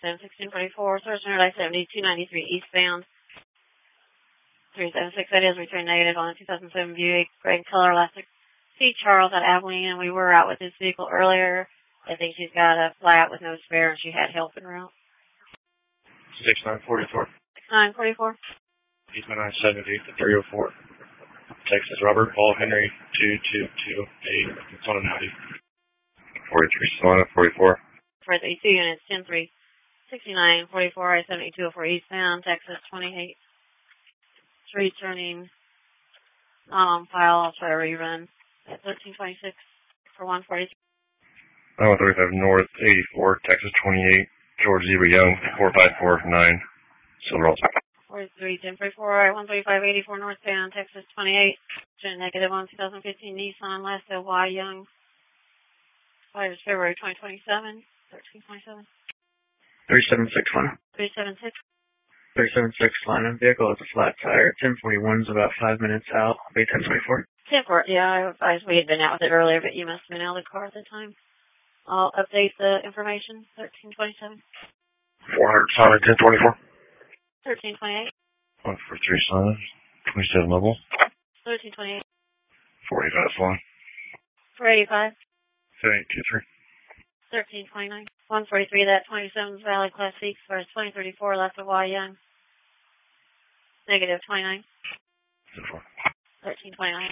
371644, source center I-70, 293 eastbound. 376, that is return negative on a 2007 Buick, gray color, elastic. See Charles at Abilene, and we were out with this vehicle earlier. I think she's got a flat with no spare, and she had help en route. 6944. 6944. Eastman I-70, 304. Texas Robert Paul Henry 2228. It's on a 90. 43 Solana 44. For the 2 units, 103. 6944 I-70 204 eastbound, Texas 28. Returning not on file. I'll try to rerun at 1326 for 143. 135 North 84, Texas 28. George Zebra Young 4549. Silver Alta. 43 1044 135 84 northbound, Texas 28. Negative on 2015 Nissan Last LY Young. Expires February 2027. 1327. 3761. 376. 376 line vehicle has a flat tire. 1041 is about 5 minutes out. I'll be 1024. 10-4, yeah, we had been out with it earlier, but you must have been out of the car at the time. I'll update the information. 1327. 400 Solana 1024. 1328. 143 Solana 27 level. 1328. 45 Solana. 485. 7823. 1329. 143, that 27 is valid Class C, expires 2034, left of Y Young. Negative 29. 1329.